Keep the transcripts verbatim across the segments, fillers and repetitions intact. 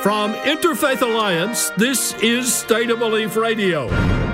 From Interfaith Alliance, this is State of Belief Radio.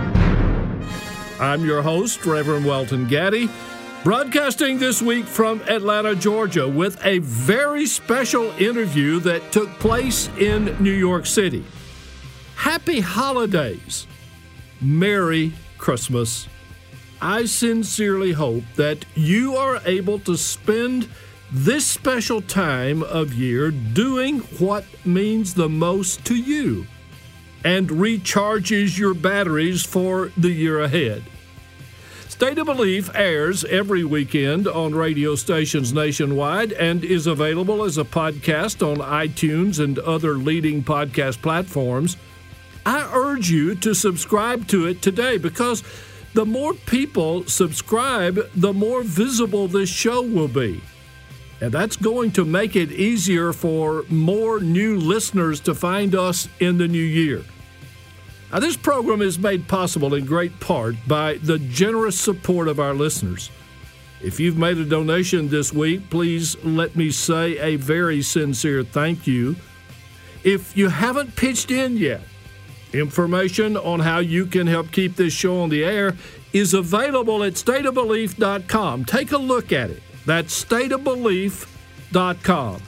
I'm your host, Reverend Welton Gaddy, broadcasting this week from Atlanta, Georgia, with a very special interview that took place in New York City. Happy holidays. Merry Christmas. I sincerely hope that you are able to spend this special time of year doing what means the most to you and recharges your batteries for the year ahead. State of Belief airs every weekend on radio stations nationwide and is available as a podcast on iTunes and other leading podcast platforms. I urge you to subscribe to it today because the more people subscribe, the more visible this show will be. And that's going to make it easier for more new listeners to find us in the new year. Now, this program is made possible in great part by the generous support of our listeners. If you've made a donation this week, please let me say a very sincere thank you. If you haven't pitched in yet, information on how you can help keep this show on the air is available at state of belief dot com. Take a look at it. That's state of belief dot com.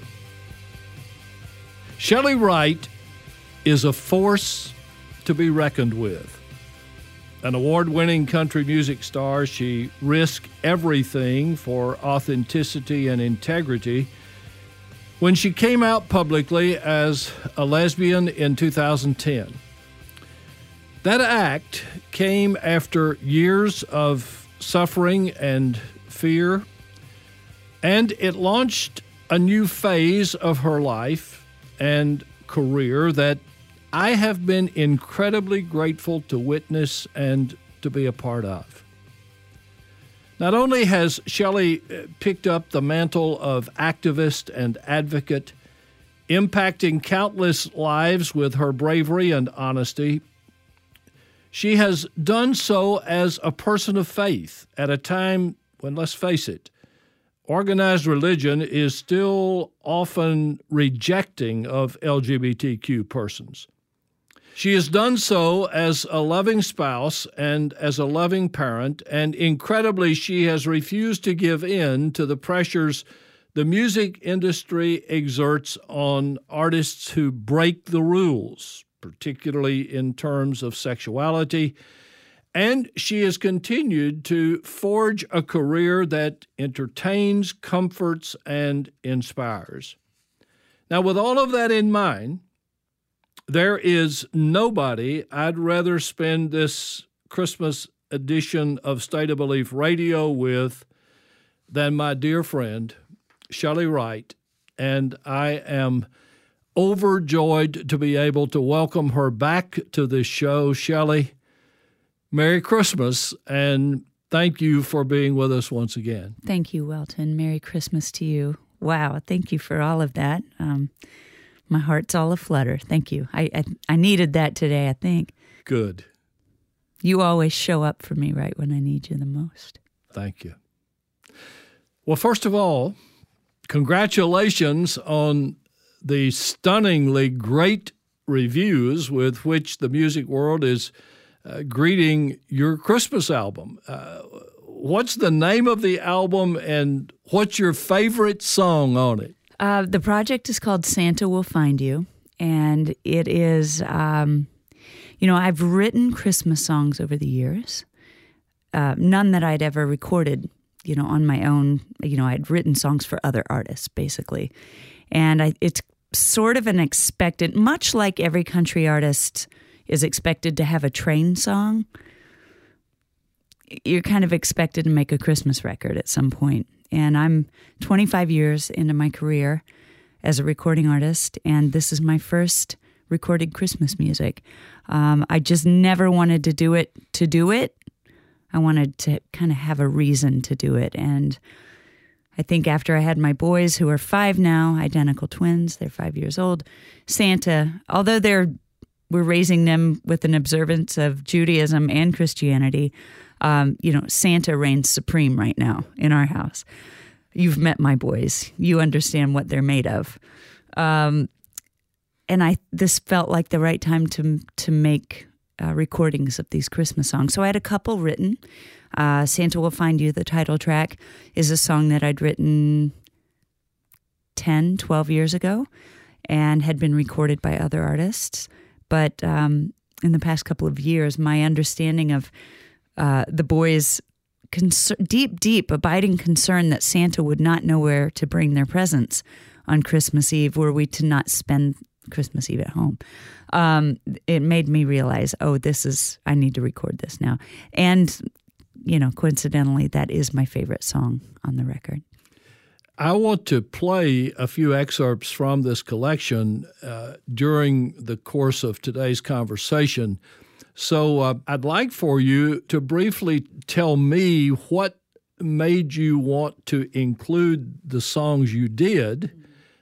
Shelley Wright is a force to be reckoned with. An award-winning country music star, she risked everything for authenticity and integrity when she came out publicly as a lesbian in two thousand ten. That act came after years of suffering and fear, and it launched a new phase of her life and career that I have been incredibly grateful to witness and to be a part of. Not only has Shelley picked up the mantle of activist and advocate, impacting countless lives with her bravery and honesty, she has done so as a person of faith at a time when, let's face it, organized religion is still often rejecting of L G B T Q persons. She has done so as a loving spouse and as a loving parent, and incredibly, she has refused to give in to the pressures the music industry exerts on artists who break the rules, particularly in terms of sexuality. And she has continued to forge a career that entertains, comforts, and inspires. Now, with all of that in mind, there is nobody I'd rather spend this Christmas edition of State of Belief Radio with than my dear friend, Shelley Wright. And I am overjoyed to be able to welcome her back to this show. Shelley, Merry Christmas, and thank you for being with us once again. Thank you, Welton. Merry Christmas to you. Wow, thank you for all of that. Um, my heart's all aflutter. Thank you. I, I I needed that today, I think. Good. You always show up for me right when I need you the most. Thank you. Well, first of all, congratulations on the stunningly great reviews with which the music world is Uh, greeting your Christmas album. Uh, what's the name of the album and what's your favorite song on it? Uh, the project is called Santa Will Find You, and it is, um, you know, I've written Christmas songs over the years, uh, none that I'd ever recorded, you know, on my own. You know, I'd written songs for other artists, basically. And I, it's sort of an expected, much like every country artist is expected to have a train song, you're kind of expected to make a Christmas record at some point. And I'm twenty-five years into my career as a recording artist, and this is my first recorded Christmas music. Um, I just never wanted to do it to do it. I wanted to kind of have a reason to do it. And I think after I had my boys, who are five now, identical twins, they're five years old, Santa, although they're we're raising them with an observance of Judaism and Christianity, um, you know, Santa reigns supreme right now in our house. You've met my boys. You understand what they're made of. Um, and I this felt like the right time to to make uh, recordings of these Christmas songs. So I had a couple written. Uh, Santa Will Find You, the title track, is a song that I'd written ten, twelve years ago and had been recorded by other artists. But um, in the past couple of years, my understanding of uh, the boys' concern, deep, deep, abiding concern that Santa would not know where to bring their presents on Christmas Eve were we to not spend Christmas Eve at home. Um, it made me realize, oh, this is, I need to record this now. And, you know, coincidentally, that is my favorite song on the record. I want to play a few excerpts from this collection uh, during the course of today's conversation. So uh, I'd like for you to briefly tell me what made you want to include the songs you did.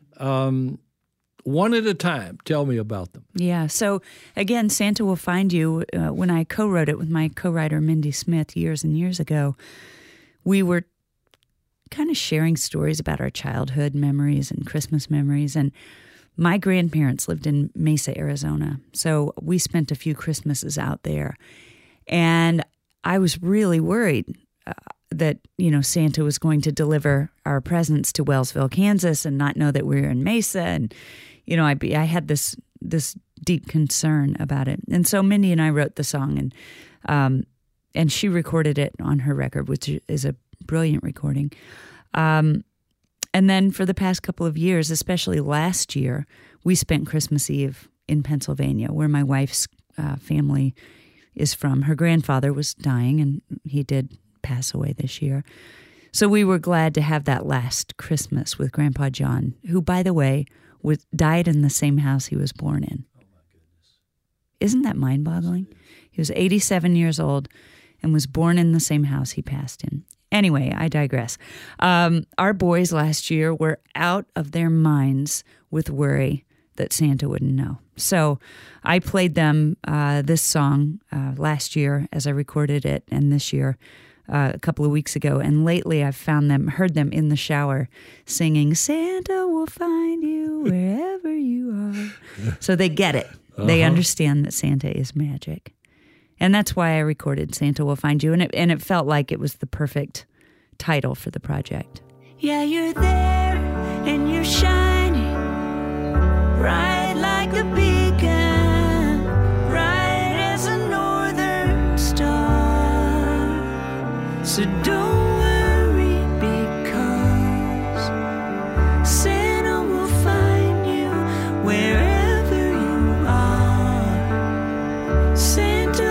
Um, one at a time. Tell me about them. Yeah. So again, Santa Will Find You, uh, when I co-wrote it with my co-writer Mindy Smith years and years ago, we were kind of sharing stories about our childhood memories and Christmas memories. And my grandparents lived in Mesa, Arizona. So we spent a few Christmases out there. And I was really worried uh, that, you know, Santa was going to deliver our presents to Wellsville, Kansas and not know that we were in Mesa. And, you know, I, be, I had this this deep concern about it. And so Mindy and I wrote the song, and um, and she recorded it on her record, which is a brilliant recording. Um, and then for the past couple of years, especially last year, we spent Christmas Eve in Pennsylvania, where my wife's uh, family is from. Her grandfather was dying, and he did pass away this year. So we were glad to have that last Christmas with Grandpa John, who, by the way, was, died in the same house he was born in. Oh, my goodness. Isn't that mind-boggling? He was eighty-seven years old and was born in the same house he passed in. Anyway, I digress. Um, our boys last year were out of their minds with worry that Santa wouldn't know. So I played them uh, this song uh, last year as I recorded it, and this year uh, a couple of weeks ago. And lately I've found them, heard them in the shower singing, Santa will find you wherever you are. So they get it. Uh-huh. They understand that Santa is magic. And that's why I recorded Santa Will Find You, and it, and it felt like it was the perfect title for the project. Yeah, you're there, and you're shining, bright like a beacon, bright as a northern star. So don't worry, because Santa will find you wherever you are. Santa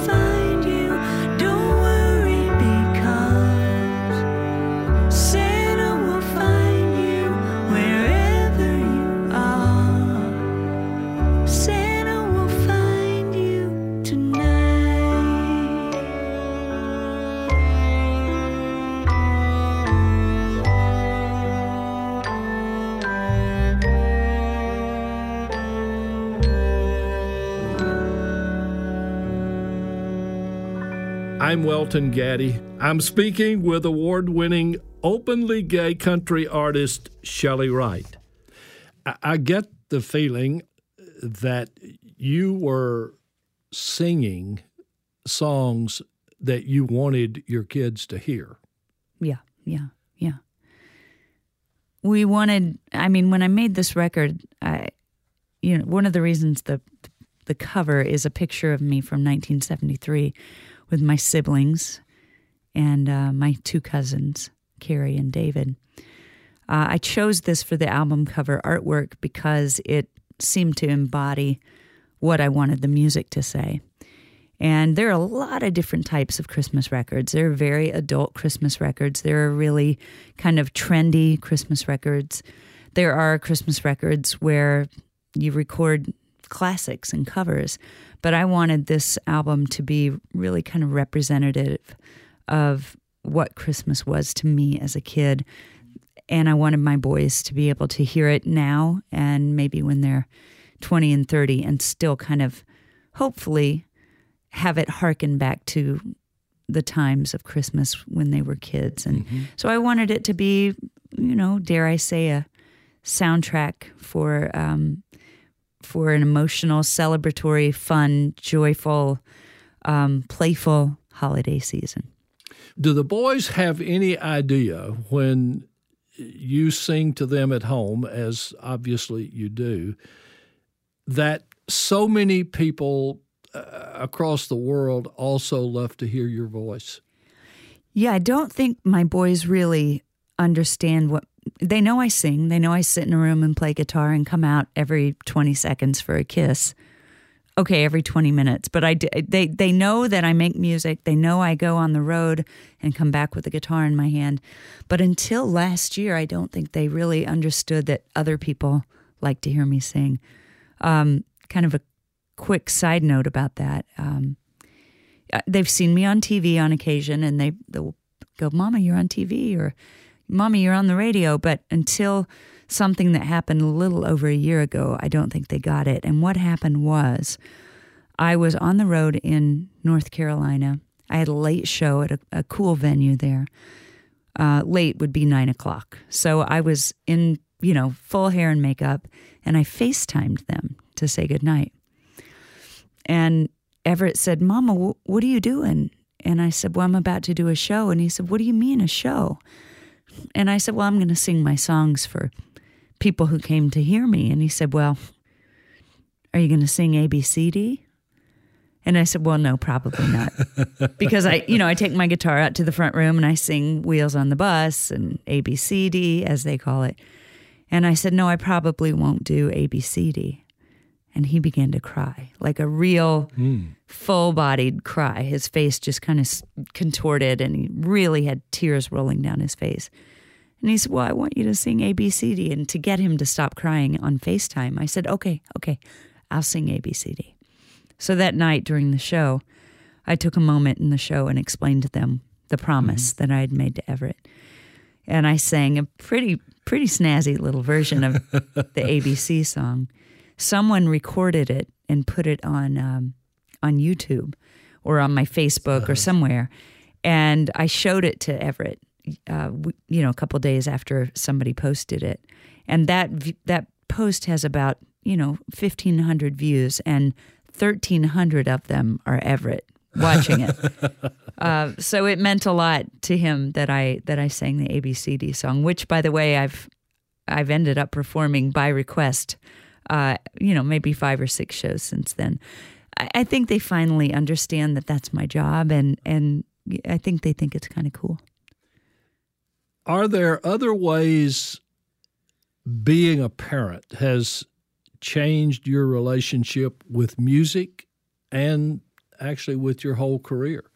I'm Welton Gaddy. I'm speaking with award-winning, openly gay country artist Shelley Wright. I, I get the feeling that you were singing songs that you wanted your kids to hear. Yeah, yeah, yeah. We wanted, I mean, when I made this record, I, you know, one of the reasons the the cover is a picture of me from nineteen seventy-three with my siblings and uh, my two cousins, Carrie and David. Uh, I chose this for the album cover artwork because it seemed to embody what I wanted the music to say. And there are a lot of different types of Christmas records. There are very adult Christmas records. There are really kind of trendy Christmas records. There are Christmas records where you record classics and covers. But I wanted this album to be really kind of representative of what Christmas was to me as a kid. And I wanted my boys to be able to hear it now and maybe when they're twenty and thirty and still kind of hopefully have it harken back to the times of Christmas when they were kids. And mm-hmm. so I wanted it to be, you know, dare I say, a soundtrack for um, for an emotional, celebratory, fun, joyful, um, playful holiday season. Do the boys have any idea when you sing to them at home, as obviously you do, that so many people uh, across the world also love to hear your voice? Yeah, I don't think my boys really understand what they know. I sing. They know I sit in a room and play guitar and come out every twenty seconds for a kiss. Okay, every twenty minutes. But I, they, they know that I make music. They know I go on the road and come back with a guitar in my hand. But until last year, I don't think they really understood that other people like to hear me sing. Um, kind of a quick side note about that. Um, they've seen me on T V on occasion, and they, they'll go, "Mama, you're on T V," or "Mommy, you're on the radio." But until something that happened a little over a year ago, I don't think they got it. And what happened was I was on the road in North Carolina. I had a late show at a, a cool venue there. Uh, late would be nine o'clock. So I was in, you know, full hair and makeup, and I FaceTimed them to say goodnight. And Everett said, "Mama, w- what are you doing?" And I said, "Well, I'm about to do a show." And he said, "What do you mean a show?" And I said, "Well, I'm going to sing my songs for people who came to hear me." And he said, "Well, are you going to sing A B C D?" And I said, "Well, no, probably not." Because I, you know, I take my guitar out to the front room and I sing Wheels on the Bus and A B C D, as they call it. And I said, "No, I probably won't do A B C D." And he began to cry, like a real mm. full-bodied cry. His face just kind of contorted, and he really had tears rolling down his face. And he said, "Well, I want you to sing A B C D." And to get him to stop crying on FaceTime, I said, okay, okay, I'll sing A B C D. So that night during the show, I took a moment in the show and explained to them the promise mm-hmm. that I had made to Everett. And I sang a pretty, pretty snazzy little version of the A B C song. Someone recorded it and put it on um, on YouTube or on my Facebook or somewhere. And I showed it to Everett, uh, you know, a couple days after somebody posted it. And that that post has about, you know, fifteen hundred views, and thirteen hundred of them are Everett watching it. uh, so it meant a lot to him that I that I sang the A B C D song, which, by the way, I've I've ended up performing by request. Uh, you know, maybe five or six shows since then. I, I think they finally understand that that's my job, and and I think they think it's kind of cool. Are there other ways being a parent has changed your relationship with music and actually with your whole career?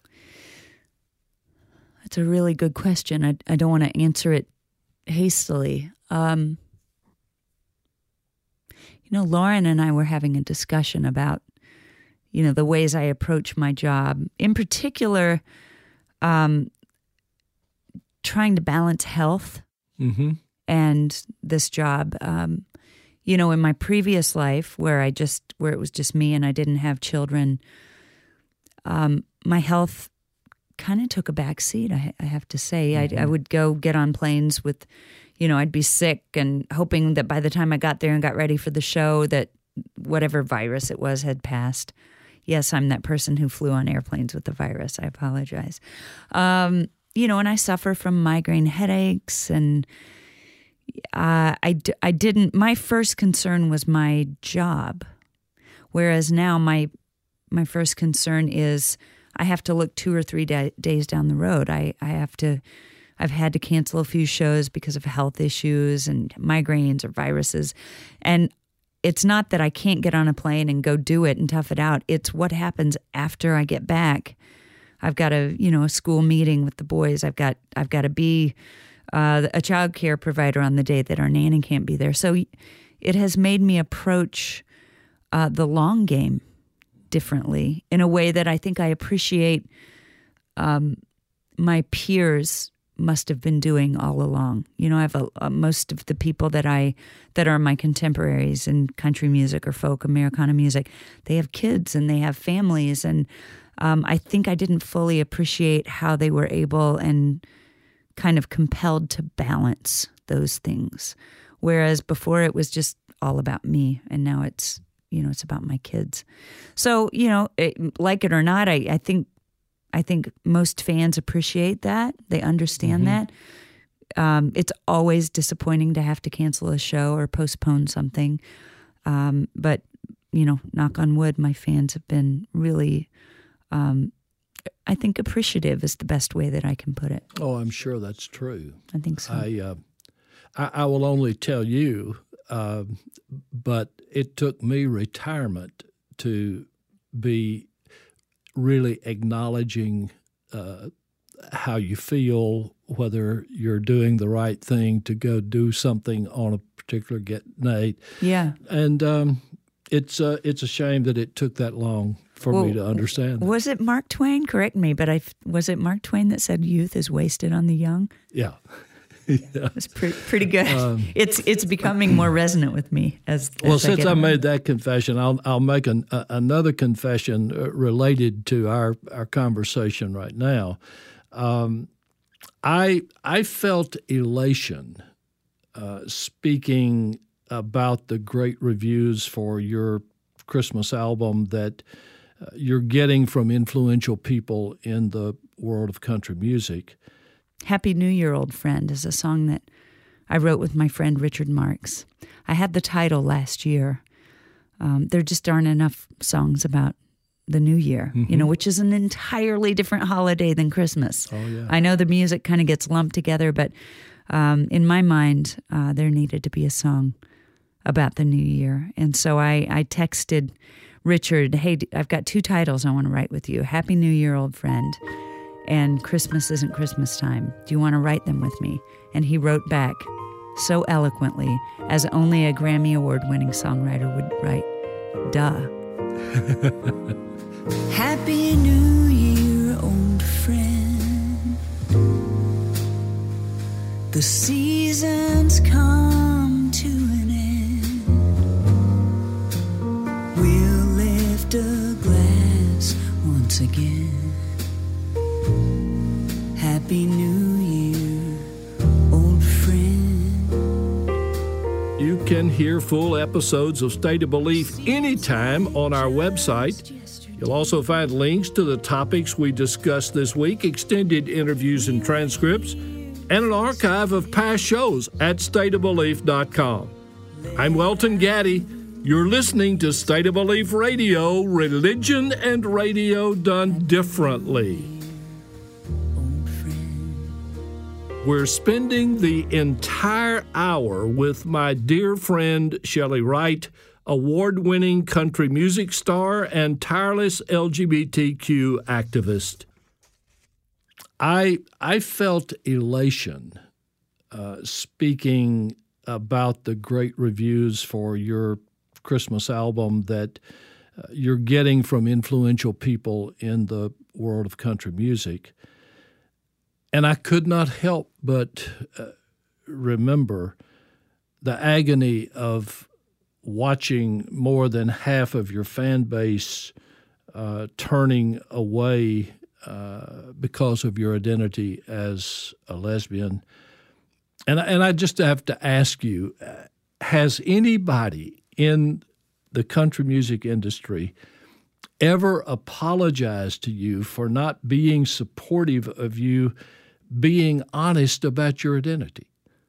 That's a really good question. I, I don't want to answer it hastily. Um, you know, Lauren and I were having a discussion about, you know, the ways I approach my job. In particular, um, trying to balance health mm-hmm. and this job. Um, you know, in my previous life, where I just where it was just me and I didn't have children, um, my health kind of took a back seat. I, I have to say, mm-hmm. I, I would go get on planes with, you know, I'd be sick and hoping that by the time I got there and got ready for the show, that whatever virus it was had passed. Yes, I'm that person who flew on airplanes with the virus. I apologize. Um, you know, and I suffer from migraine headaches, and uh, I, d- I didn't, my first concern was my job, whereas now my my first concern is I have to look two or three da- days down the road. I, I have to, I've had to cancel a few shows because of health issues and migraines or viruses. And it's not that I can't get on a plane and go do it and tough it out. It's what happens after I get back. I've got a, you know, a school meeting with the boys. I've got, I've got to be uh, a child care provider on the day that our nanny can't be there. So it has made me approach uh, the long game differently in a way that I think I appreciate um, my peers must have been doing all along. You know, I have a, a, most of the people that I that are my contemporaries in country music or folk Americana music, they have kids and they have families, and um, I think I didn't fully appreciate how they were able and kind of compelled to balance those things. Whereas before it was just all about me, and now it's, you know, it's about my kids. So, you know, it, like it or not, I, I think I think most fans appreciate that. They understand Mm-hmm. that. Um, it's always disappointing to have to cancel a show or postpone something. Um, but, you know, knock on wood, my fans have been really, um, I think appreciative is the best way that I can put it. Oh, I'm sure that's true. I think so. I uh, I, I will only tell you, uh, but it took me retirement to be really acknowledging uh, how you feel, whether you're doing the right thing to go do something on a particular get night. Yeah. And um, it's uh, it's a shame that it took that long for Well, me to understand that. Was it Mark Twain? Correct me, but I was it Mark Twain that said youth is wasted on the young? Yeah. Yeah. It's pretty pretty good. Um, it's it's becoming more resonant with me as, as well. I Since get I older. made that confession, I'll I'll make an, uh, another confession uh, related to our, our conversation right now. Um, I I felt elation uh, speaking about the great reviews for your Christmas album that uh, you're getting from influential people in the world of country music. Happy New Year, Old Friend is a song that I wrote with my friend Richard Marks. I had the title last year. Um, there just aren't enough songs about the New Year, mm-hmm. you know, which is an entirely different holiday than Christmas. Oh, yeah. I know the music kind of gets lumped together, but um, in my mind, uh, there needed to be a song about the New Year. And so I, I texted Richard, hey, I've got two titles I want to write with you. Happy New Year, Old Friend, and Christmas Isn't Christmas Time. Do you want to write them with me? And he wrote back so eloquently, as only a Grammy Award-winning songwriter would write, duh. Happy New Year, old friend. The season's come to an end. We'll lift a glass once again. Happy New Year, old friend. You can hear full episodes of State of Belief anytime on our website. You'll also find links to the topics we discussed this week, extended interviews and transcripts, and an archive of past shows at state of belief dot com. I'm Welton Gaddy. You're listening to State of Belief Radio, religion and radio done differently. We're spending the entire hour with my dear friend Shelley Wright, award-winning country music star and tireless L G B T Q activist. I I felt elation uh, speaking about the great reviews for your Christmas album that uh, you're getting from influential people in the world of country music. And I could not help but uh, remember the agony of watching more than half of your fan base uh, turning away uh, because of your identity as a lesbian. And, and I just have to ask you, uh, has anybody in the country music industry ever apologized to you for not being supportive of you being honest about your identity?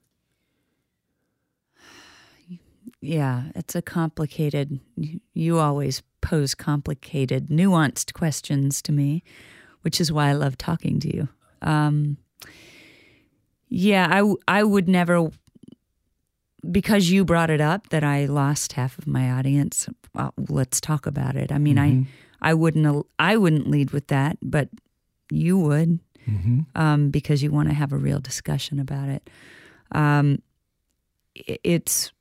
Yeah, it's a complicated, you always pose complicated, nuanced questions to me, which is why I love talking to you. Um, yeah, I, I would never, because you brought it up that I lost half of my audience, well, let's talk about it. I mean, mm-hmm. I, I wouldn't, I wouldn't lead with that, but you would. Mm-hmm. Um, because you want to have a real discussion about it. Um, it's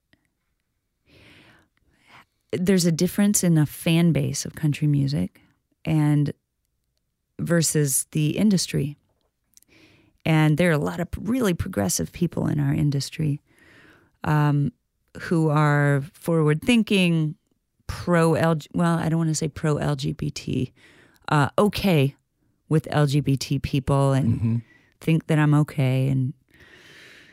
there's a difference in the fan base of country music and versus the industry. And there are a lot of really progressive people in our industry um, who are forward-thinking, pro-L G, well, I don't want to say pro-L G B T, uh, okay with L G B T people and mm-hmm. think that I'm okay. And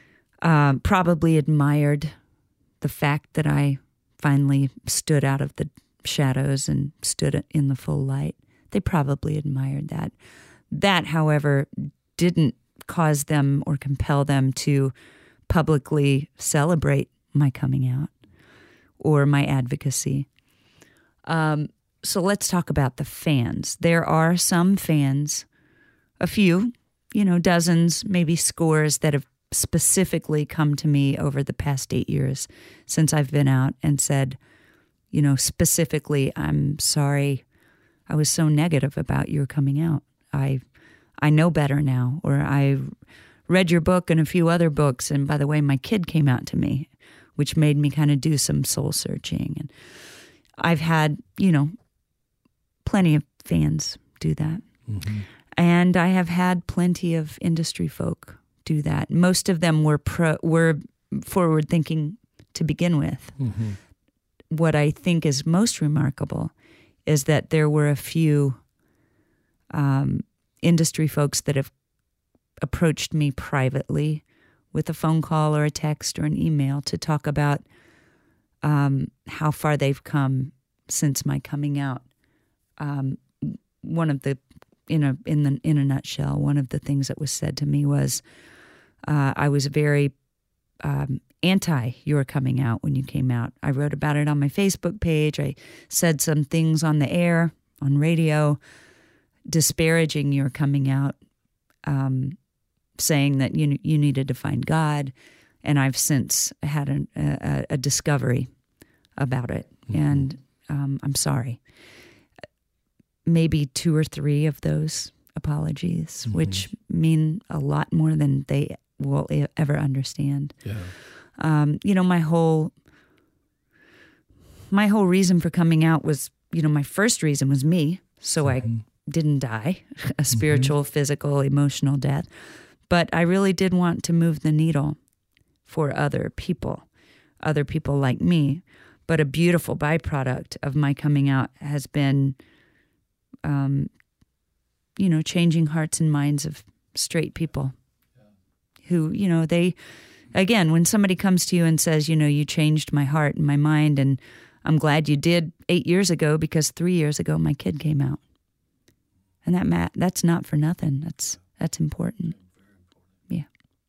uh, probably admired the fact that I finally stood out of the shadows and stood in the full light. They probably admired that. That, however, didn't cause them or compel them to publicly celebrate my coming out or my advocacy. Um, so let's talk about the fans. There are some fans, a few, you know, dozens, maybe scores, that have specifically come to me over the past eight years since I've been out and said, you know, specifically, I'm sorry I was so negative about your coming out. I I know better now, or I read your book and a few other books, and by the way, my kid came out to me, which made me kind of do some soul searching. And I've had, you know, plenty of fans do that. Mm-hmm. And I have had plenty of industry folk do that. Most of them were pro, were forward thinking to begin with. Mm-hmm. What I think is most remarkable is that there were a few um, industry folks that have approached me privately with a phone call or a text or an email to talk about um, how far they've come since my coming out. Um, one of the, in a in the in a nutshell, one of the things that was said to me was, uh, I was very um, anti your coming out when you came out. I wrote about it on my Facebook page. I said some things on the air, on radio, disparaging your coming out, um, saying that you you needed to find God. And I've since had an, a, a discovery about it, mm-hmm. and um, I'm sorry. Maybe two or three of those apologies, mm-hmm. which mean a lot more than they will ever understand. Yeah. Um, you know, my whole my whole reason for coming out was, you know, my first reason was me, so mm-hmm. I didn't die, a spiritual, mm-hmm. physical, emotional death. But I really did want to move the needle for other people, other people like me. But a beautiful byproduct of my coming out has been, um, you know, changing hearts and minds of straight people who, you know, they, again, when somebody comes to you and says, you know, you changed my heart and my mind, and I'm glad you did eight years ago because three years ago my kid came out. And that ma- that's not for nothing. That's that's important. Yeah.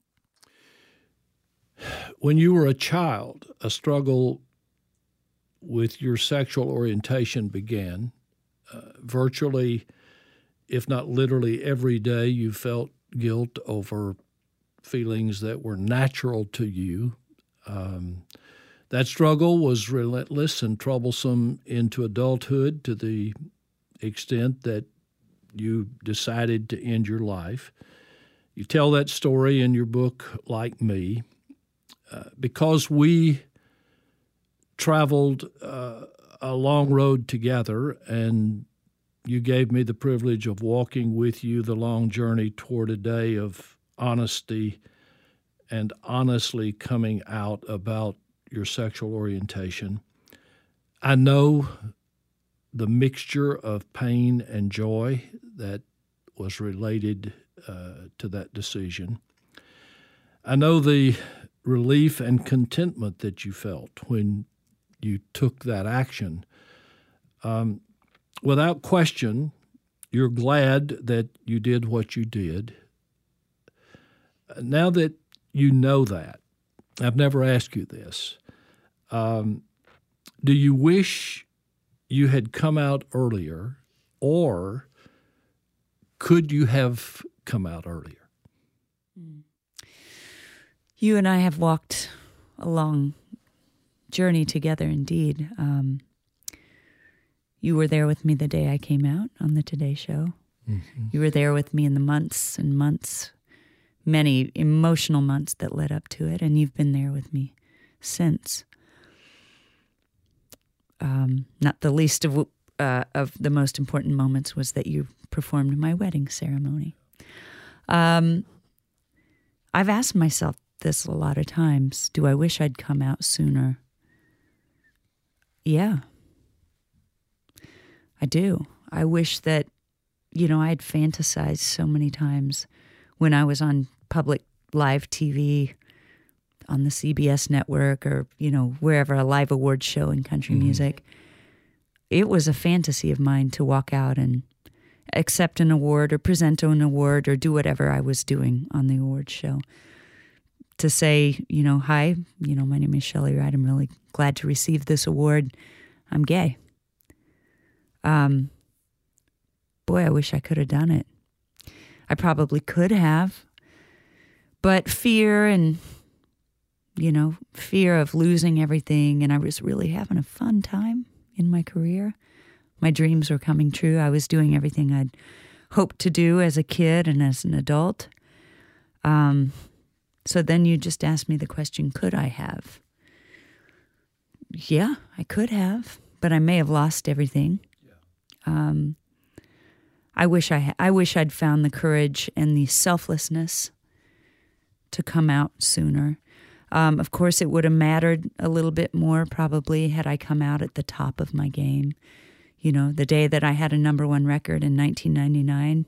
When you were a child, a struggle with your sexual orientation began. Uh, virtually, if not literally every day, you felt guilt over feelings that were natural to you. Um, that struggle was relentless and troublesome into adulthood to the extent that you decided to end your life. You tell that story in your book, Like Me. Uh, because we traveled uh, a long road together, and you gave me the privilege of walking with you the long journey toward a day of honesty and honestly coming out about your sexual orientation. I know the mixture of pain and joy that was related uh, to that decision. I know the relief and contentment that you felt when you took that action. Um, without question, you're glad that you did what you did. Now that you know that, I've never asked you this, um, do you wish you had come out earlier, or could you have come out earlier? You and I have walked a long journey together, indeed. Um, you were there with me the day I came out on the Today Show. Mm-hmm. You were there with me in the months and months, many emotional months that led up to it, and you've been there with me since. Um, not the least of uh, of the most important moments was that you performed my wedding ceremony. Um, I've asked myself this a lot of times. Do I wish I'd come out sooner? Yeah, I do. I wish that, you know, I'd fantasized so many times when I was on public live T V on the C B S network or, you know, wherever, a live awards show in country mm-hmm. music. It was a fantasy of mine to walk out and accept an award or present an award or do whatever I was doing on the awards show. To say, you know, hi, you know, my name is Shelley Wright. I'm really glad to receive this award. I'm gay. Um, boy, I wish I could have done it. I probably could have. But fear and, you know, fear of losing everything. And I was really having a fun time in my career. My dreams were coming true. I was doing everything I'd hoped to do as a kid and as an adult. Um, so then you just asked me the question, could I have? Yeah, I could have, but I may have lost everything. Yeah. Um, I wish I ha- I wish I'd found the courage and the selflessness to come out sooner. Um, of course, it would have mattered a little bit more probably had I come out at the top of my game. You know, the day that I had a number one record in nineteen ninety-nine,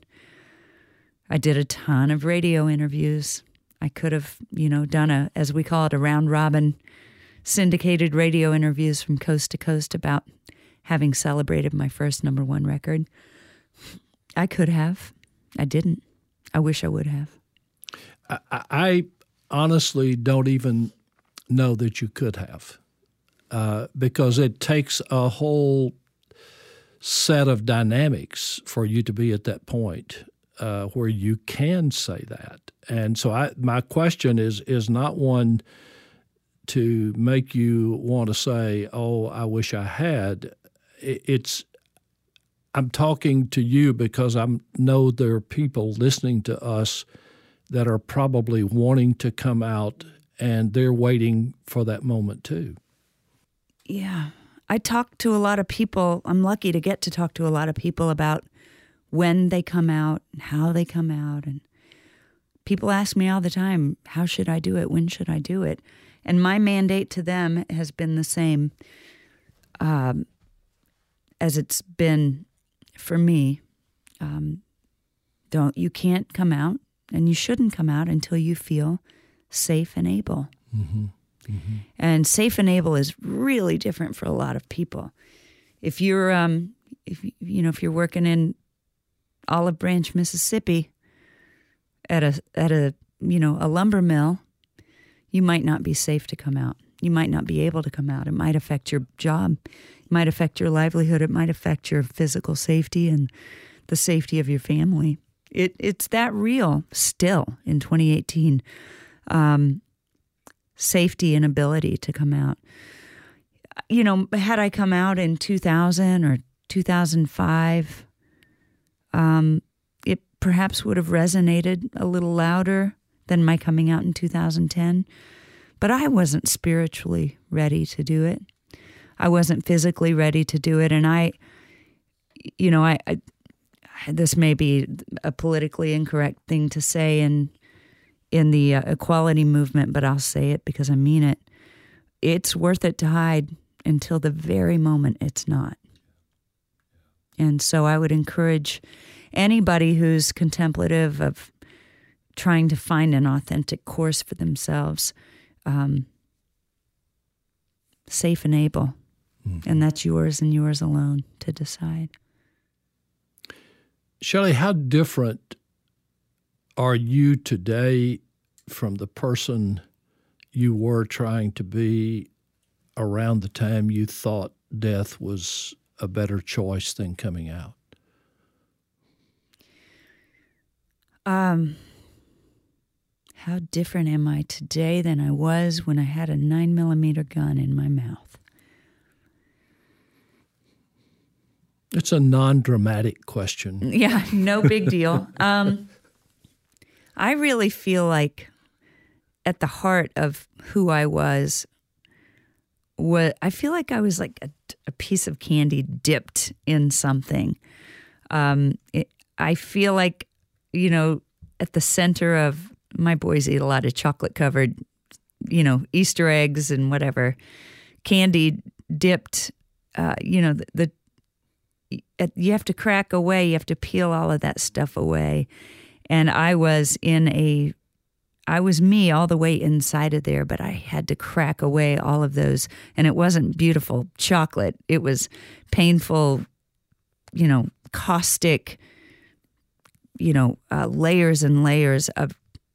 I did a ton of radio interviews. I could have, you know, done a, as we call it, a round robin, syndicated radio interviews from coast to coast about having celebrated my first number one record. I could have. I didn't. I wish I would have. I, I honestly don't even know that you could have, uh, because it takes a whole set of dynamics for you to be at that point uh, where you can say that. And so I, my question is is not one to make you want to say, oh, I wish I had. It's I'm talking to you because I know there are people listening to us that are probably wanting to come out, and they're waiting for that moment too. Yeah. I talk to a lot of people. I'm lucky to get to talk to a lot of people about when they come out and how they come out. And people ask me all the time, how should I do it? When should I do it? And my mandate to them has been the same um, as it's been for me. Um, don't you can't come out, and you shouldn't come out until you feel safe and able. Mm-hmm. Mm-hmm. And safe and able is really different for a lot of people. If you're, um, if you know, if you're working in Olive Branch, Mississippi, at a at a you know a lumber mill, you might not be safe to come out. You might not be able to come out. It might affect your job. It might affect your livelihood. It might affect your physical safety and the safety of your family. It it's that real still in twenty eighteen. Um, safety and ability to come out. You know, had I come out in two thousand or two thousand five, um, it perhaps would have resonated a little louder than my coming out in two thousand ten. But I wasn't spiritually ready to do it. I wasn't physically ready to do it. And I, you know, I, I this may be a politically incorrect thing to say in in the uh, equality movement, but I'll say it because I mean it. It's worth it to hide until the very moment it's not. And so I would encourage anybody who's contemplative of trying to find an authentic course for themselves, um, safe and able. Mm-hmm. And that's yours and yours alone to decide. Shelley, how different are you today from the person you were trying to be around the time you thought death was a better choice than coming out? Um, how different am I today than I was when I had a nine millimeter gun in my mouth? It's a non-dramatic question. Yeah, no big deal. Um, I really feel like at the heart of who I was, what I feel like I was like a, a piece of candy dipped in something. Um, it, I feel like, you know, at the center of, my boys eat a lot of chocolate-covered, you know, Easter eggs and whatever, candy dipped, uh, you know, the, the you have to crack away, you have to peel all of that stuff away. And I was in a, I was me all the way inside of there, but I had to crack away all of those. And it wasn't beautiful chocolate. It was painful, you know, caustic, you know, uh, layers and layers of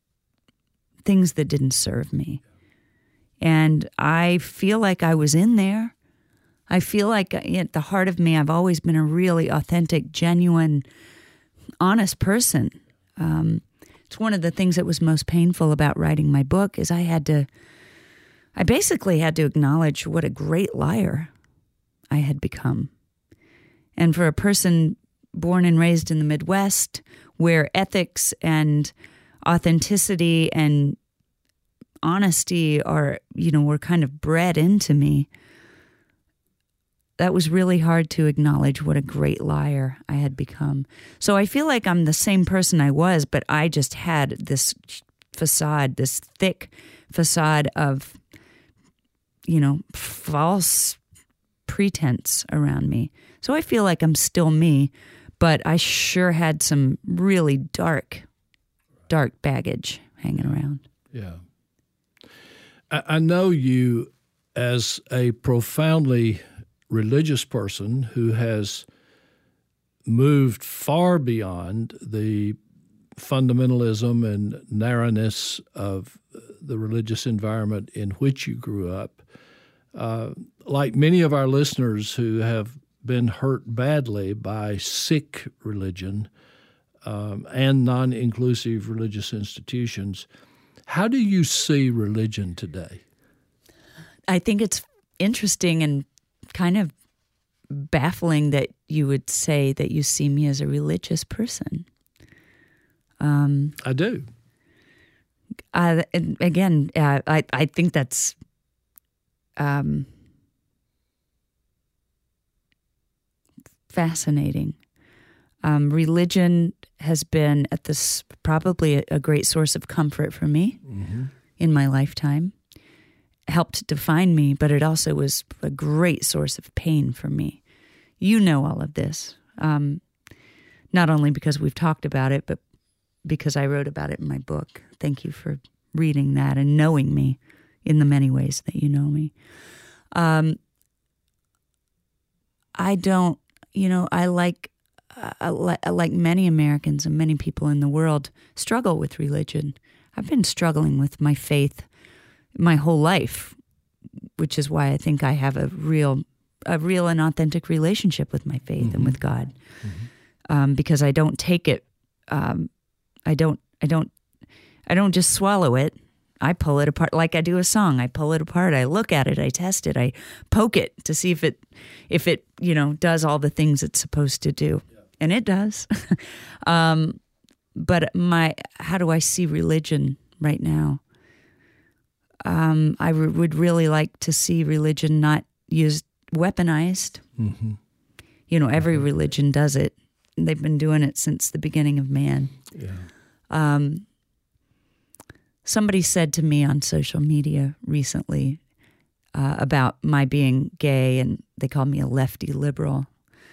things that didn't serve me. And I feel like I was in there. I feel like at the heart of me, I've always been a really authentic, genuine, honest person. Um, it's one of the things that was most painful about writing my book is I had to, I basically had to acknowledge what a great liar I had become. And for a person born and raised in the Midwest, where ethics and authenticity and honesty are, you know, were kind of bred into me, that was really hard to acknowledge what a great liar I had become. So I feel like I'm the same person I was, but I just had this facade, this thick facade of, you know, false pretense around me. So I feel like I'm still me, but I sure had some really dark, dark baggage hanging around. Yeah. I, I know you as a profoundly religious person who has moved far beyond the fundamentalism and narrowness of the religious environment in which you grew up. Uh, like many of our listeners who have been hurt badly by sick religion um, and non-inclusive religious institutions, how do you see religion today? I think it's interesting and kind of baffling that you would say that you see me as a religious person. Um, I do. Uh, again, uh, I I think that's um, fascinating. Um, religion has been at this probably a, a great source of comfort for me mm-hmm. in my lifetime. Helped define me, but it also was a great source of pain for me. You know all of this, um, not only because we've talked about it, but because I wrote about it in my book. Thank you for reading that and knowing me in the many ways that you know me. Um, I don't, you know, I like, uh, like many Americans and many people in the world struggle with religion. I've been struggling with my faith my whole life, which is why I think I have a real, a real and authentic relationship with my faith mm-hmm. and with God, mm-hmm. um, because I don't take it, um, I don't, I don't, I don't just swallow it. I pull it apart like I do a song. I pull it apart. I look at it. I test it. I poke it to see if it, if it, you know, does all the things it's supposed to do, yeah. and it does. um, but my, how do I see religion right now? Um, I re- would really like to see religion not used, weaponized. Mm-hmm. You know, every religion does it. They've been doing it since the beginning of man. Yeah. Um, somebody said to me on social media recently uh, about my being gay, and they called me a lefty liberal,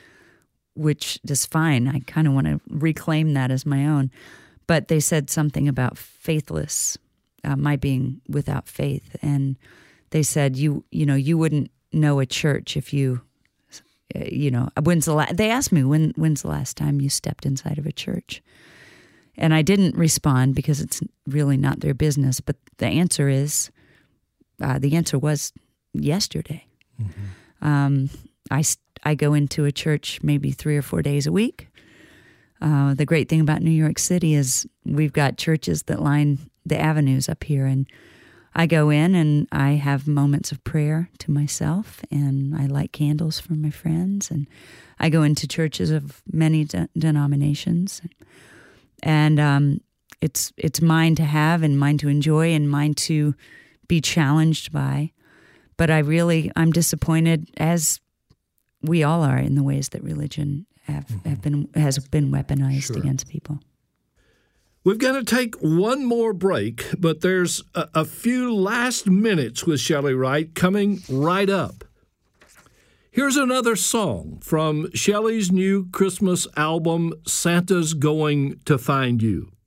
which is fine. I kind of want to reclaim that as my own. But they said something about faithless. Uh, my being without faith, and they said you you know you wouldn't know a church if you uh, you know when's the la-? They asked me when when's the last time you stepped inside of a church, and I didn't respond because it's really not their business. But the answer is uh, the answer was yesterday. Mm-hmm. Um, I I go into a church maybe three or four days a week. Uh, the great thing about New York City is we've got churches that line the avenues up here, and I go in and I have moments of prayer to myself, and I light candles for my friends, and I go into churches of many de- denominations, and um, it's it's mine to have and mine to enjoy and mine to be challenged by. But I really I'm disappointed, as we all are, in the ways that religion have, mm-hmm. have been has been weaponized sure. against people. We've got to take one more break, but there's a, a few last minutes with Shelley Wright coming right up. Here's another song from Shelley's new Christmas album, Santa's Going to Find You.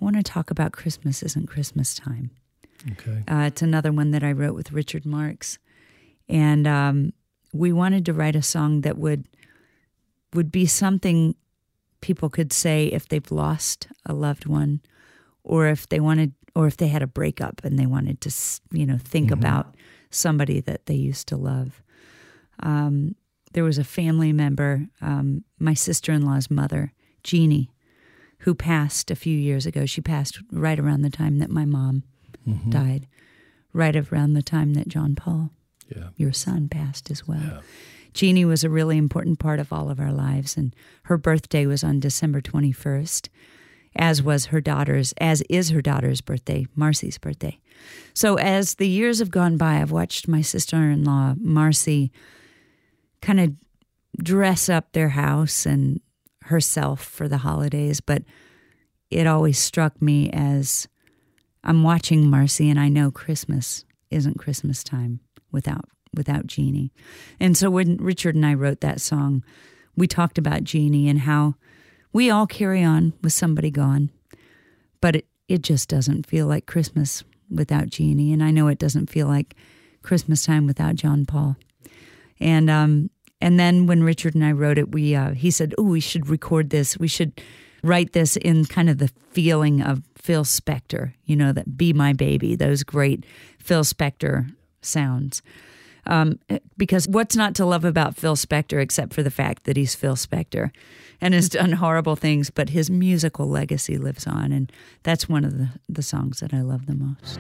I want to talk about Christmas Isn't Christmas Time. Okay. Uh, it's another one that I wrote with Richard Marx. And um, we wanted to write a song that would would be something people could say if they've lost a loved one, or if they wanted, or if they had a breakup and they wanted to, you know, think mm-hmm. about somebody that they used to love. Um, there was a family member, um, my sister-in-law's mother, Jeannie, who passed a few years ago. She passed right around the time that my mom mm-hmm. died, right around the time that John Paul, yeah. your son, passed as well. Yeah. Jeannie was a really important part of all of our lives, and her birthday was on December twenty-first, as was her daughter's, as is her daughter's birthday, Marcy's birthday. So as the years have gone by, I've watched my sister-in-law, Marcy, kind of dress up their house and herself for the holidays, but it always struck me as I'm watching Marcy, and I know Christmas isn't Christmas time without without Jeannie. And so when Richard and I wrote that song, we talked about Jeannie and how we all carry on with somebody gone, but it, it just doesn't feel like Christmas without Jeannie. And I know it doesn't feel like Christmas time without John Paul. And um, and then when Richard and I wrote it, we uh, he said, oh, we should record this. We should write this in kind of the feeling of Phil Spector, you know, that Be My Baby, those great Phil Spector sounds. Um, because what's not to love about Phil Spector except for the fact that he's Phil Spector and has done horrible things, but his musical legacy lives on, and that's one of the, the songs that I love the most.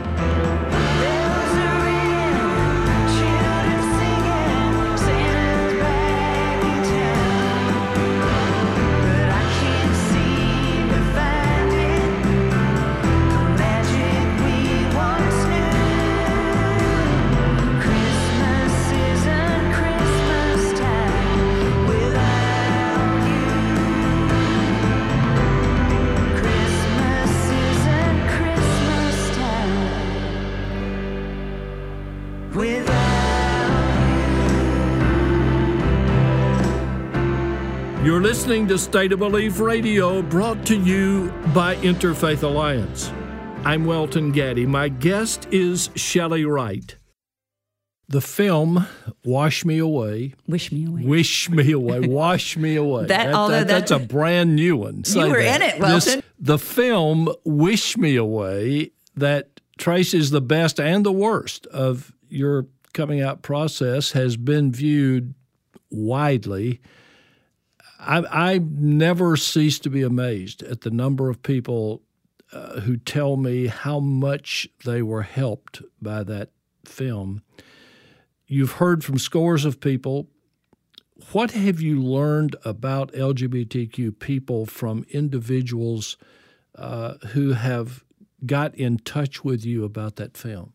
You're listening to State of Belief Radio, brought to you by Interfaith Alliance. I'm Welton Gaddy. My guest is Shelley Wright. The film Wash Me Away. Wish Me Away. Wish Me Away. Wash Me Away. that, that, although that, that, that's a brand new one. Say you were that. in it, Welton. This, the film Wish Me Away that traces the best and the worst of your coming out process has been viewed widely. I, I never cease to be amazed at the number of people uh, who tell me how much they were helped by that film. You've heard from scores of people. What have you learned about L G B T Q people from individuals uh, who have got in touch with you about that film?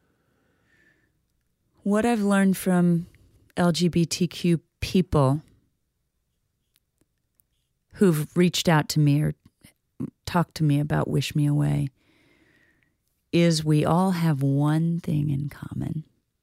What I've learned from L G B T Q people who've reached out to me or talked to me about Wish Me Away is we all have one thing in common.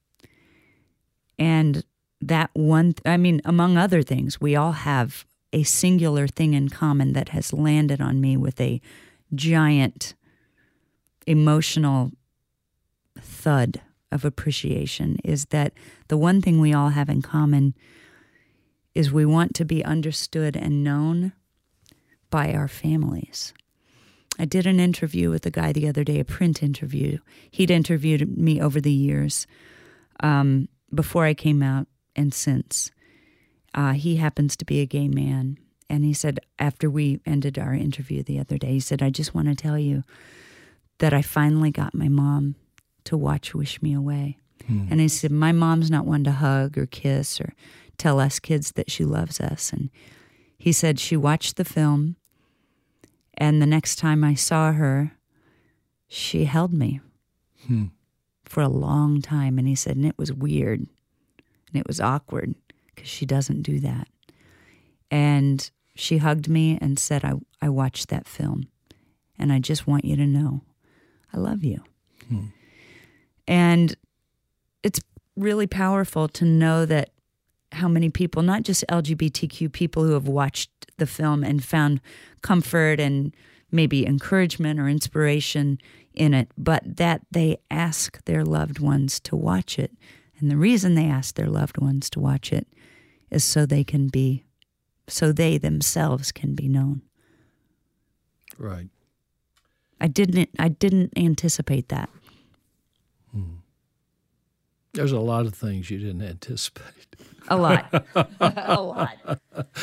And that one, th- I mean, among other things, we all have a singular thing in common that has landed on me with a giant emotional thud of appreciation, is that the one thing we all have in common is we want to be understood and known by our families. I did an interview with a guy the other day, a print interview. He'd interviewed me over the years, um, before I came out and since. Uh, he happens to be a gay man. And he said, after we ended our interview the other day, he said, I just want to tell you that I finally got my mom to watch Wish Me Away. Hmm. And he said, my mom's not one to hug or kiss or tell us kids that she loves us. And he said she watched the film, and the next time I saw her, she held me hmm. for a long time. And he said, and it was weird, and it was awkward, because she doesn't do that. And she hugged me and said, I, I watched that film, and I just want you to know I love you. Hmm. And it's really powerful to know that how many people, not just L G B T Q people who have watched the film and found comfort and maybe encouragement or inspiration in it, but that they ask their loved ones to watch it. And the reason they ask their loved ones to watch it is so they can be, so they themselves can be known. Right. I didn't, I didn't anticipate that. Hmm. There's a lot of things you didn't anticipate. A lot. A lot.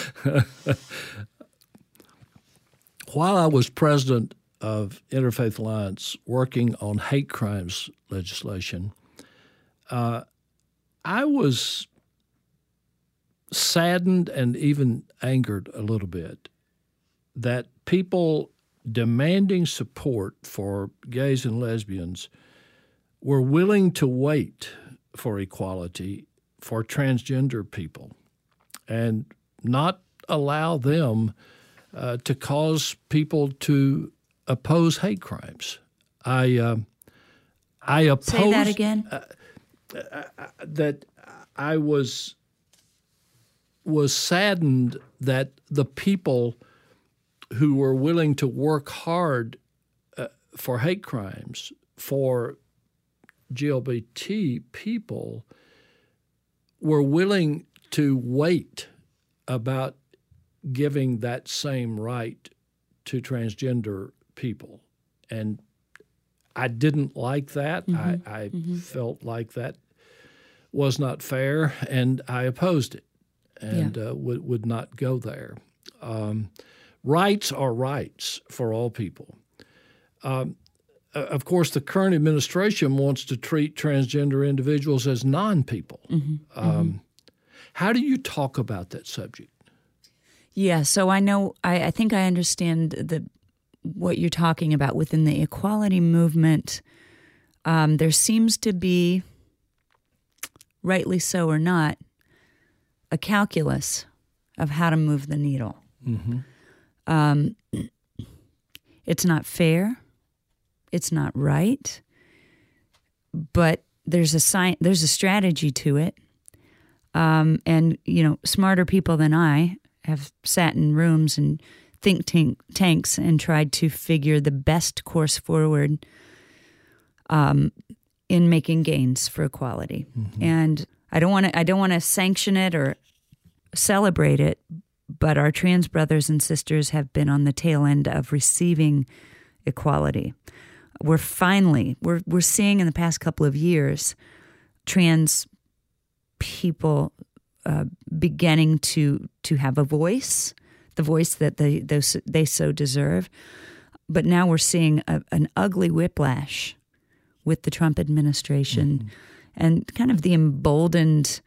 While I was president of Interfaith Alliance working on hate crimes legislation, uh, I was saddened and even angered a little bit that people demanding support for gays and lesbians were willing to wait for equality for transgender people and not allow them uh, to cause people to oppose hate crimes. I uh, I oppose Say that again. Uh, uh, uh, that I was was saddened that the people who were willing to work hard uh, for hate crimes for G L B T people were willing to wait about giving that same right to transgender people. And I didn't like that. Mm-hmm. I, I mm-hmm. felt like that was not fair, and I opposed it and yeah. uh, would, would not go there. Um, rights are rights for all people. Um, of course, the current administration wants to treat transgender individuals as non-people. Mm-hmm. Um, mm-hmm. How do you talk about that subject? Yeah, so I know, I, I think I understand the what you're talking about within the equality movement. Um, there seems to be, rightly so or not, a calculus of how to move the needle. Mm-hmm. Um, it's not fair. It's not right. But there's a sci- there's a strategy to it. Um, and, you know, smarter people than I have sat in rooms and think tank, tanks and tried to figure the best course forward um, in making gains for equality. Mm-hmm. And I don't want to I don't want to sanction it or celebrate it, but our trans brothers and sisters have been on the tail end of receiving equality. We're finally we're we're seeing in the past couple of years trans people uh, beginning to to have a voice, the voice that they those, they so deserve. But now we're seeing a, an ugly whiplash with the Trump administration mm-hmm. and kind of the emboldened,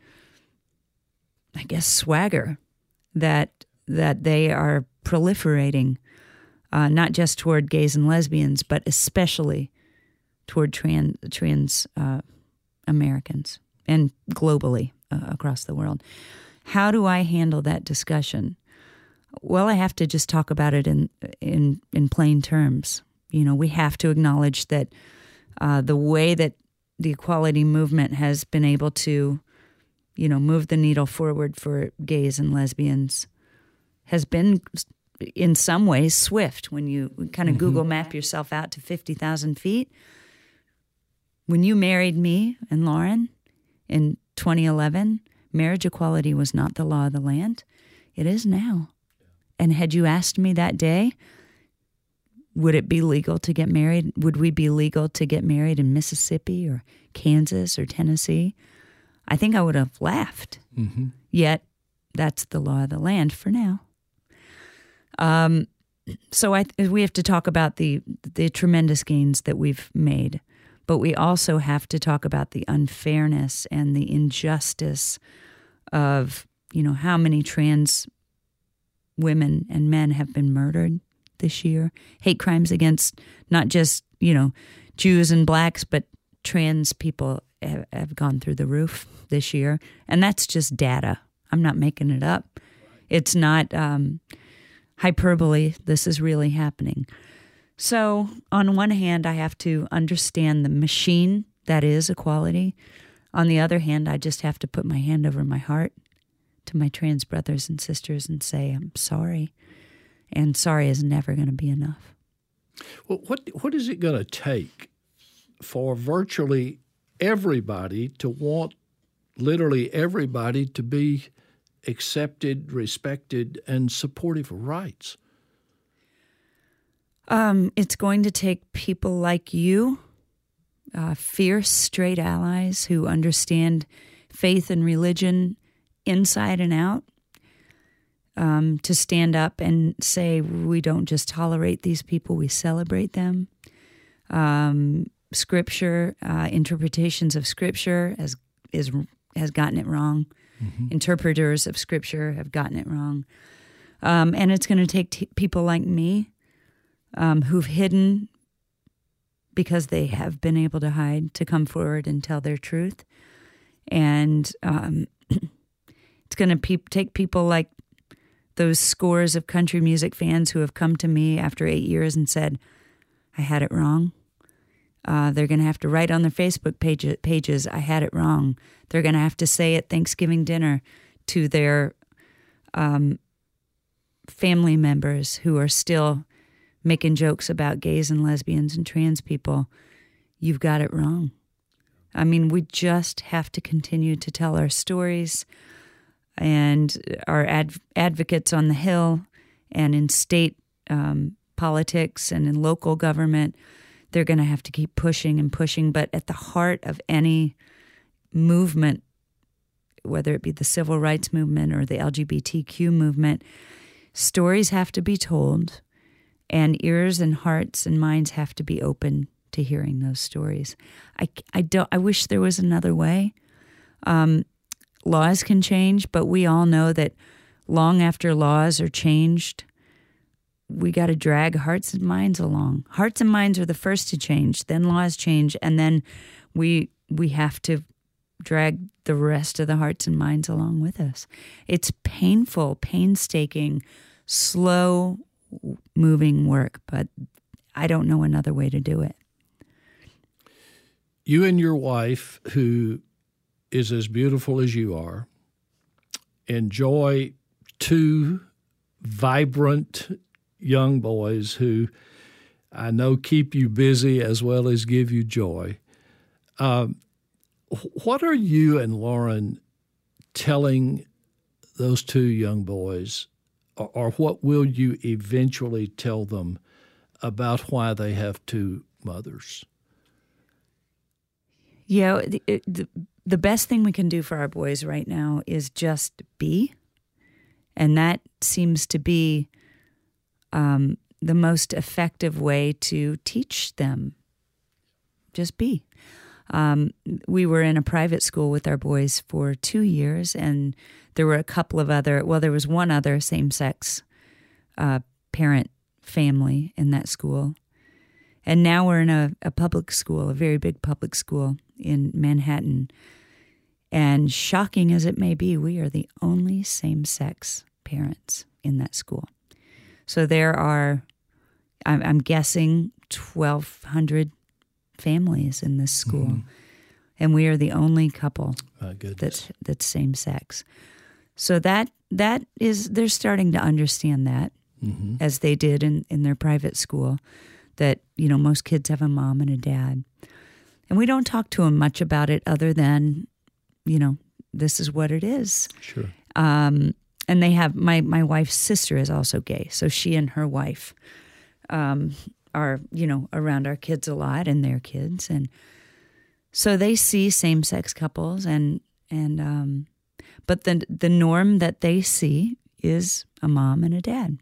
I guess, swagger that that they are proliferating, uh, not just toward gays and lesbians, but especially toward trans trans uh, Americans and globally uh, across the world. How do I handle that discussion? Well, I have to just talk about it in in in plain terms. You know, we have to acknowledge that uh, the way that the equality movement has been able to, you know, move the needle forward for gays and lesbians has been, in some ways, swift. When you kind of mm-hmm. Google map yourself out to fifty thousand feet, when you married me and Lauren in twenty eleven, marriage equality was not the law of the land. It is now. And had you asked me that day, would it be legal to get married? Would we be legal to get married in Mississippi or Kansas or Tennessee? I think I would have laughed. Mm-hmm. Yet, that's the law of the land for now. Um, so I we have to talk about the the tremendous gains that we've made, but we also have to talk about the unfairness and the injustice of, you know, how many trans women and men have been murdered this year. Hate crimes against not just, you know, Jews and blacks, but trans people have, have gone through the roof this year. And that's just data. I'm not making it up. It's not um, hyperbole. This is really happening. So on one hand, I have to understand the machine that is equality. On the other hand, I just have to put my hand over my heart to my trans brothers and sisters and say, I'm sorry. And sorry is never going to be enough. Well, what what is it going to take for virtually everybody to want literally everybody to be accepted, respected, and supportive of rights? Um, it's going to take people like you, uh, fierce straight allies who understand faith and religion inside and out, um, to stand up and say we don't just tolerate these people, we celebrate them. Um, scripture, uh, interpretations of Scripture has is has gotten it wrong. Mm-hmm. Interpreters of Scripture have gotten it wrong. Um, and it's going to take t- people like me um, who've hidden because they have been able to hide to come forward and tell their truth. And um, it's going to pe- take people like those scores of country music fans who have come to me after eight years and said, I had it wrong. Uh, they're going to have to write on their Facebook page, pages, I had it wrong. They're going to have to say at Thanksgiving dinner to their um, family members who are still making jokes about gays and lesbians and trans people, you've got it wrong. I mean, we just have to continue to tell our stories, and our ad- advocates on the Hill and in state um, politics and in local government, they're going to have to keep pushing and pushing. But at the heart of any movement, whether it be the civil rights movement or the L G B T Q movement, stories have to be told, and ears and hearts and minds have to be open to hearing those stories. I, I, don't, I wish there was another way. Um, laws can change, but we all know that long after laws are changed, we got to drag hearts and minds along. Hearts and minds are the first to change, then laws change, and then we we have to drag the rest of the hearts and minds along with us. It's painful, painstaking, slow-moving work, but I don't know another way to do it. You and your wife, who is as beautiful as you are, enjoy two vibrant young boys who I know keep you busy as well as give you joy. Um, what are you and Lauren telling those two young boys, or, or what will you eventually tell them about why they have two mothers? Yeah, the, the, the best thing we can do for our boys right now is just be, and that seems to be Um, the most effective way to teach them. Just be. Um, we were in a private school with our boys for two years, and there were a couple of other, well, there was one other same-sex uh, parent family in that school. And now we're in a, a public school, a very big public school in Manhattan. And shocking as it may be, we are the only same-sex parents in that school. So there are, I'm, I'm guessing, twelve hundred families in this school, mm-hmm. and we are the only couple that's that's same sex. So that that is, they're starting to understand that, mm-hmm. as they did in, in their private school, that, you know, most kids have a mom and a dad. And we don't talk to them much about it other than, you know, this is what it is. Sure. Um, and they have, my, my wife's sister is also gay, so she and her wife um, are, you know, around our kids a lot and their kids. And so they see same-sex couples, and, and um, but the, the norm that they see is a mom and a dad.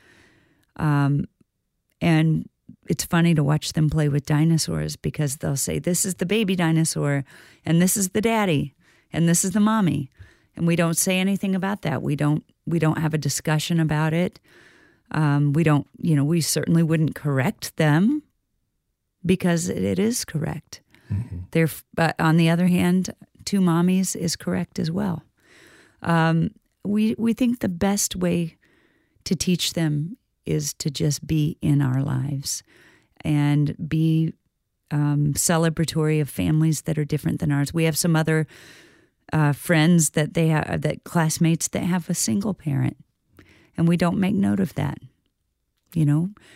Um, and it's funny to watch them play with dinosaurs, because they'll say, this is the baby dinosaur, and this is the daddy, and this is the mommy. And we don't say anything about that. We don't we don't have a discussion about it. Um, we don't, you know, we certainly wouldn't correct them, because it, it is correct. Mm-hmm. They're, but on the other hand, two mommies is correct as well. Um, we we think the best way to teach them is to just be in our lives and be um, celebratory of families that are different than ours. We have some other uh, friends that they have, that classmates that have a single parent, and we don't make note of that. You know,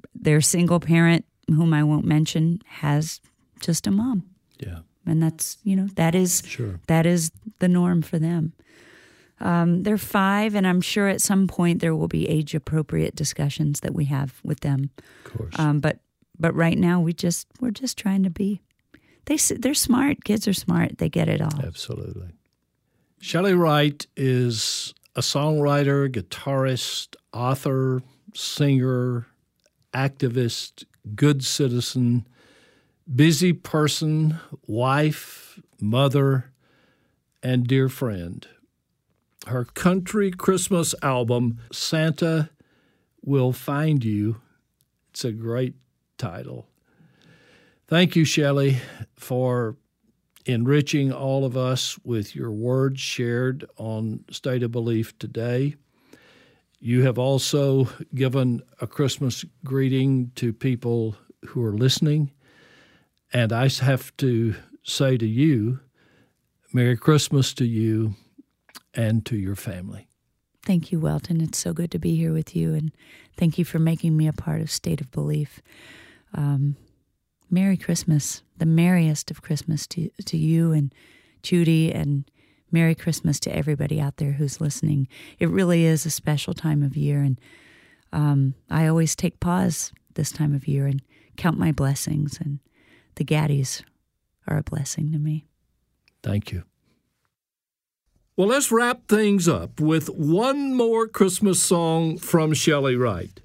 their single parent, whom I won't mention, has just a mom. Yeah. And that's, you know, that is Sure. that is the norm for them. Um, they're five, and I'm sure at some point there will be age-appropriate discussions that we have with them. Of course. Um, but but right now we just we're just trying to be. They they're smart. Kids are smart. They get it all. Absolutely. Shelley Wright is a songwriter, guitarist, author, singer, activist, good citizen, busy person, wife, mother, and dear friend. Her country Christmas album, Santa Will Find You. It's a great title. Thank you, Shelley, for enriching all of us with your words shared on State of Belief today. You have also given a Christmas greeting to people who are listening. And I have to say to you, Merry Christmas to you and to your family. Thank you, Welton. It's so good to be here with you, and thank you for making me a part of State of Belief. Um, Merry Christmas, the merriest of Christmas to to you and Judy, and Merry Christmas to everybody out there who's listening. It really is a special time of year, and um, I always take pause this time of year and count my blessings, and the Gaddies are a blessing to me. Thank you. Well, let's wrap things up with one more Christmas song from Shelley Wright.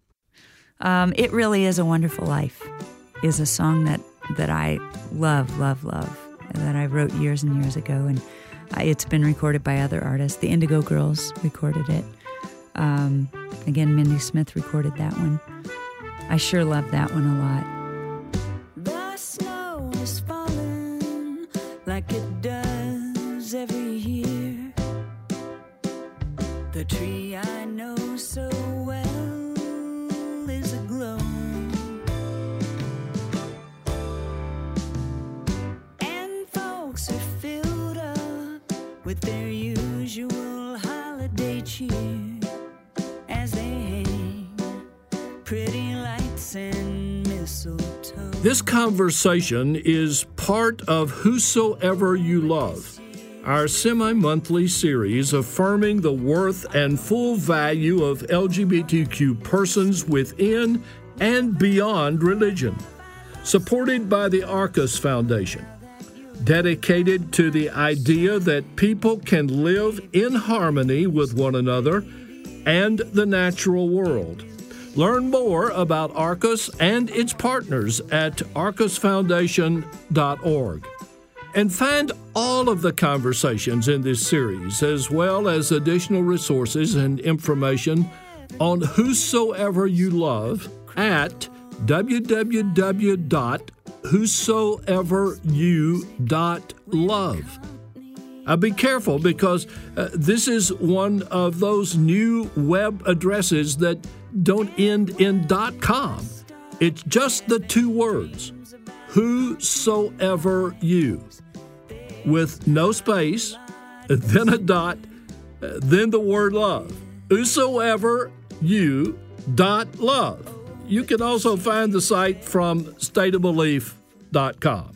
Um, It Really Is a Wonderful Life is a song that, that I love, love, love, that I wrote years and years ago, and I, it's been recorded by other artists. The Indigo Girls recorded it. Um, again, Mindy Smith recorded that one. I sure love that one a lot. The snow is falling like it does every year. The tree I know so well is aglow. And folks are filled up with their usual holiday cheer as they hang pretty lights and mistletoe. This conversation is part of Whosoever You Love, our semi-monthly series affirming the worth and full value of L G B T Q persons within and beyond religion, supported by the Arcus Foundation, dedicated to the idea that people can live in harmony with one another and the natural world. Learn more about Arcus and its partners at arcus foundation dot org. And find all of the conversations in this series, as well as additional resources and information on Whosoever You Love at w w w dot whosoever you dot love. Uh, be careful, because uh, this is one of those new web addresses that don't end in .com. It's just the two words, Whosoever You, with no space, then a dot, then the word love. Whosoever you dot love. You can also find the site from state of belief dot com.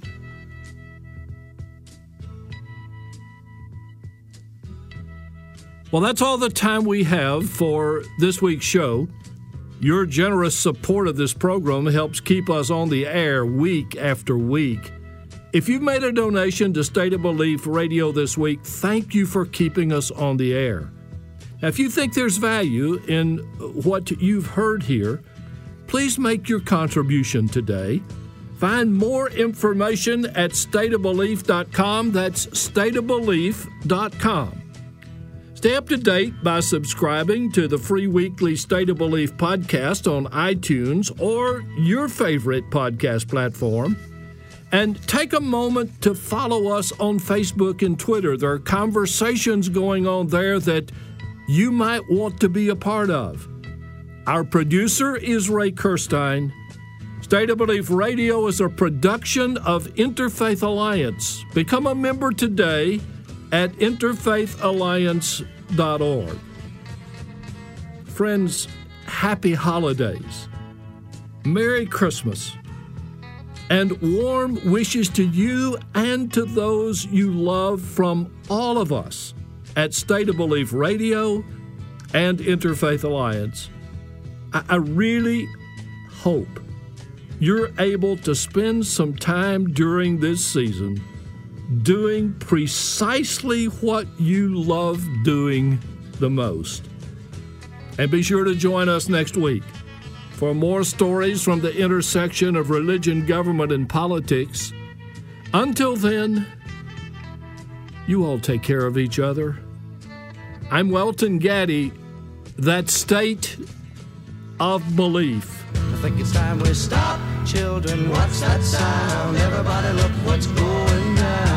Well, that's all the time we have for this week's show. Your generous support of this program helps keep us on the air week after week. If you've made a donation to State of Belief Radio this week, thank you for keeping us on the air. Now, if you think there's value in what you've heard here, please make your contribution today. Find more information at state of belief dot com. That's state of belief dot com. Stay up to date by subscribing to the free weekly State of Belief podcast on iTunes or your favorite podcast platform. And take a moment to follow us on Facebook and Twitter. There are conversations going on there that you might want to be a part of. Our producer is Ray Kirstein. State of Belief Radio is a production of Interfaith Alliance. Become a member today at interfaith alliance dot org. Friends, happy holidays. Merry Christmas, and warm wishes to you and to those you love from all of us at State of Belief Radio and Interfaith Alliance. I, I really hope you're able to spend some time during this season doing precisely what you love doing the most. And be sure to join us next week for more stories from the intersection of religion, government, and politics. Until then, you all take care of each other. I'm Welton Gaddy, that State of Belief. I think it's time we stop. Children, what's that sound? Everybody look what's going down.